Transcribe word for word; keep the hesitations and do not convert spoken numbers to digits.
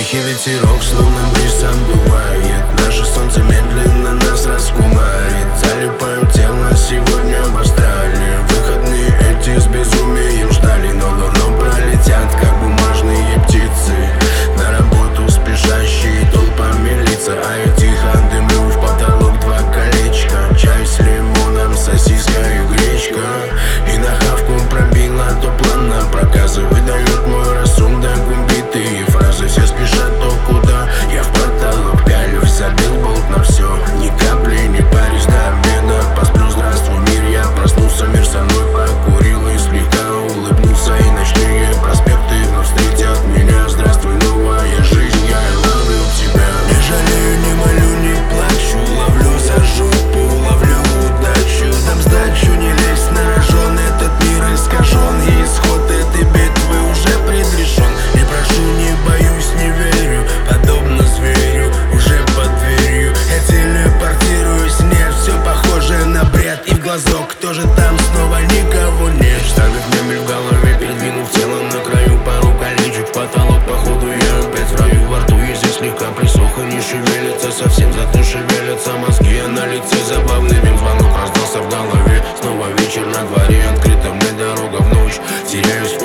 Тихий ветерок, словно бриз обдувает. Наше солнце медленно нас раскумарит. Залипаю в тело сегодня в Австралии. Выходные эти с безумием ждали, но давно пролетят, как бумажные птицы. На работу спешащие толпами лица, а я тихо дымлю в потолок два колечка. Чай с лимоном, сосиска и гречка. И на хавку пробила, то план на проказы выдает мой рассудок. Убитые фразы, все спешат то куда. Я в потолок пялюсь, забил болт на все. Ни капли не парюсь до обеда. Посплю, здравствуй, мир, я проснулся. Мир со мной покурил и слегка улыбнулся. И ночные проспекты вновь встретят меня. Здравствуй, новая жизнь, я ловлю тебя. Не жалею, не молю, не плачу. Ловлю за жопу, ловлю удачу. Дам сдачу, не лезь на рожон. Этот мир искажен, и исход этой битвы уже предрешен. Не прошу, не боюсь, не верю. Подобно зверю, уже под дверью. Я телепортируюсь, нет, все похоже на бред. И в глазок, кто же там, снова никого нет. Ставит мебель в голове, передвинув тело на краю. Пару колечек в потолок, походу я опять в раю. Во рту язык слегка присох и не шевелится совсем. Зато шевелятся мозги, а на лице забавный мем. Звонок раздался в голове. Снова вечер на дворе, открыта мне дорога в ночь. Теряюсь